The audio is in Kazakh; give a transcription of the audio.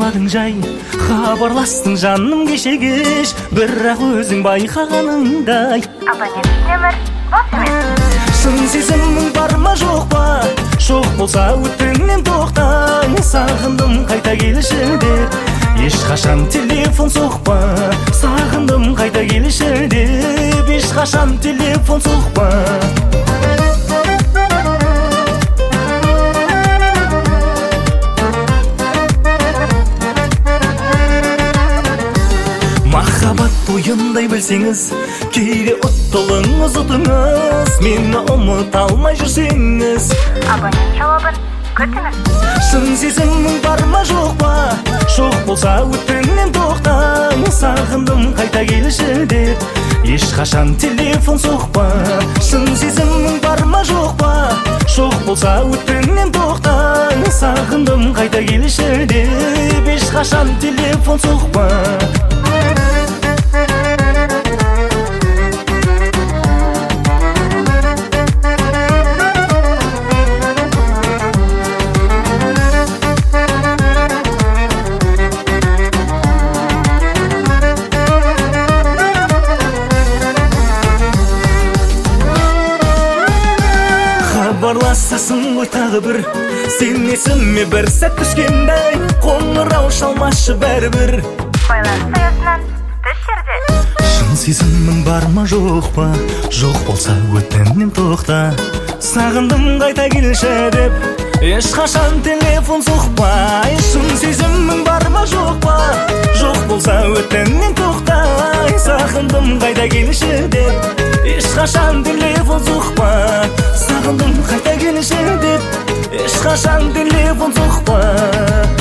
ойладың жай, хабарластың жаным кеше кеш, бірақ өзің байқағаныңдай Абонент нөмір бос емес. Шын сезімің бар ма жоқ па? Жоқ болса өтіңнен тоқтаң, сағындым қайта келші деп, ешқашан телефон соқпа. Сағындым қайта келші деп, ешқашан телефон соқпа. Махаббат ойындай білсеңіз, кейде ұттылыңыз ұтыңыз, мені ұмыта алмай жүрсеңіз. Абонент жауабын күтіңіз. Шын сезімің бар ма жоқ па? Жоқ болса өтіңнен тоқтаң, сағындым қайта келші деп, ешқашан телефон соқпа. Шын сезімің бар ма жоқ па? Жоқ болса өтіңнен тоқтаң, сағындым қайта келші деп, ешқашан телефон соқпа. Хабарласасың ғой тағы бір, сен есіме бір сәт түскендай, қоңырау шалмашы бәрібір. Байланыс аясынан тыс жерде. Шын сезімің бар ма жоқ па? Жоқ болса өтінемін тоқта, сағындым қайта келші деп, ешқашан телефон соқпай. Шын сезімің бар ма жоқ па? Жоқ болса өтінемін тоқта, сағындым қайта келші деп, ешқашан телефон соқпа. Сағындым қайта келші деп, ешқашан телефон соқпа.